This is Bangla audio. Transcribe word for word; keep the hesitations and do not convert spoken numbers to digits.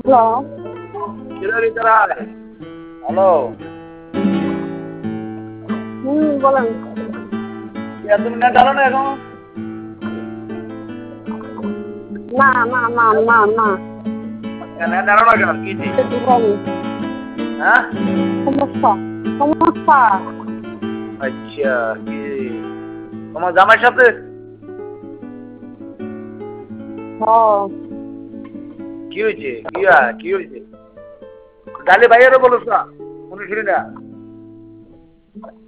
হ্যালো হ্যালো হুম বলেন তুমি না জানো না এখন না না না না না জানো না কেন কি হ্যাঁ সমস্যা সমস্যা আচ্ছা কি তোমার জামাইয়ের সাথে হ্যাঁ কি হয়েছে কি কি হয়েছে গালি ভাইয়েরও বলো না উনি শুনি না